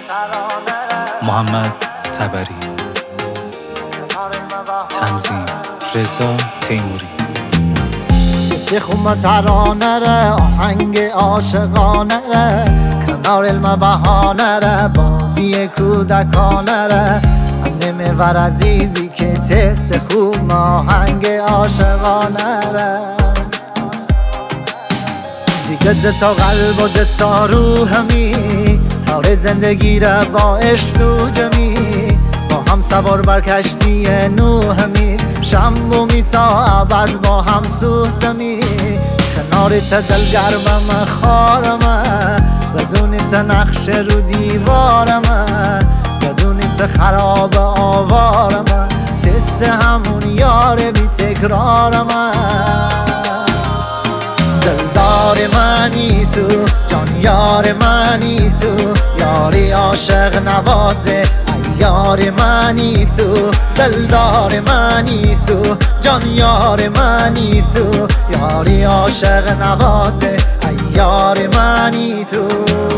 محمد تبری. تنظیم رضا تیموری. خم ترانه را آهنگ عاشقانه را کنار علم بهانه را بازی کودکانه را اندم ور عزیزی که تست خوم آهنگ عاشقانه را دیگه دتا قلب و دتا روحمی تار زندگی را با عشق تو جمی با هم سوار بر کشتی نوحمی شنبومی تا ابد با هم سوزمی کنارت دلگرمم خارم بدونیت نقش رو دیوارم بدونیت خراب آوارم تست همون یار بی تکرارم دلدار منی تو جان یار منی تو یاری عاشق نوازه یار منی تو دلدار منی تو جان یار منی تو یاری عاشق نوازه یار منی تو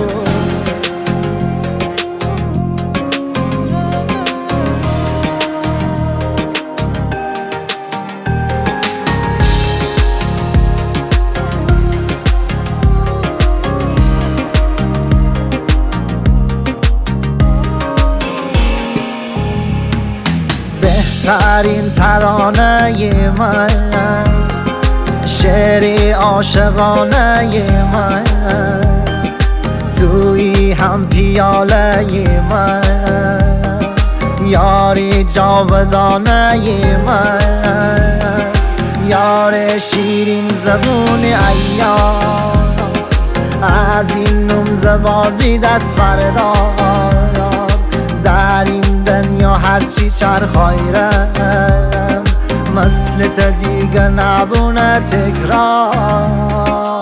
بهترین ترانه من شعری عاشقانه من توی هم پیاله من یاری جاودانه من یار شیرین زبون ایام از این نمزه بازی دست بردار در این دنیا هرچی چرخایرم مثلت دیگه نبونه تکرار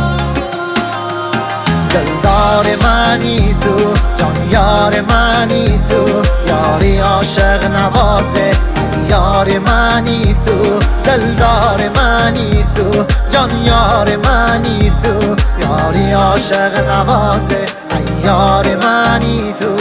دلدار منی تو جان یار منی تو یاری عاشق نوازه یار منی تو دلدار منی تو جان یار منی تو یاری عاشق نوازه یار منی تو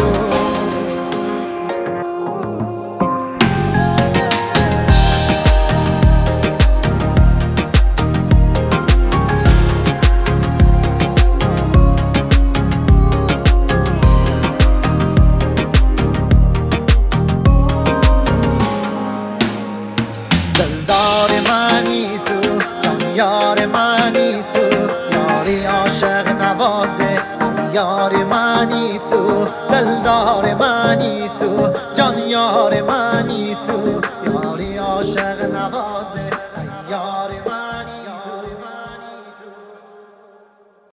دلدار منی تو جان یار منی تو یاری عاشق نوازه یار منی تو دلدار منی تو جان یار منی تو یاری عاشق نوازه